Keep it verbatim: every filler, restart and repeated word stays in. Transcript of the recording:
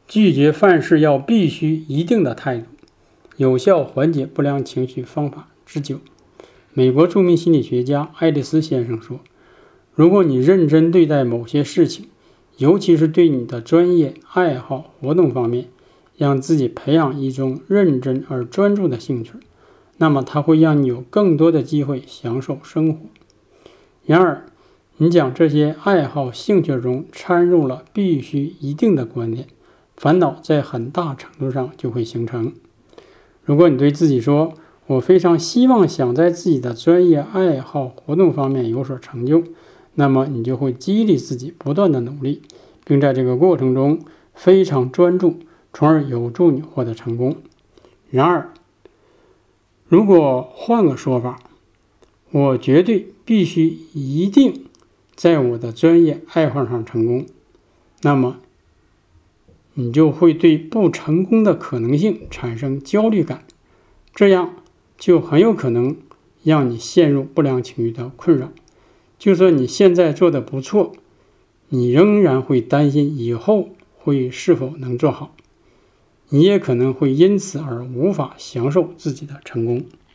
拒绝犯事要必须一定的态度，有效缓解不良情绪方法之九。美国著名心理学家爱丽丝先生说，如果你认真对待某些事情，尤其是对你的专业、爱好、活动方面，让自己培养一种认真而专注的兴趣，那么它会让你有更多的机会享受生活。然而，你将这些爱好、兴趣中掺入了必须一定的观念，烦恼在很大程度上就会形成。如果你对自己说，我非常希望想在自己的专业、爱好、活动方面有所成就，那么你就会激励自己不断的努力，并在这个过程中非常专注，从而有助你获得成功。然而，如果换个说法，我绝对必须一定在我的专业爱好上成功，那么你就会对不成功的可能性产生焦虑感，这样就很有可能让你陷入不良情绪的困扰。就算你现在做得不错，你仍然会担心以后会是否能做好，你也可能会因此而无法享受自己的成功。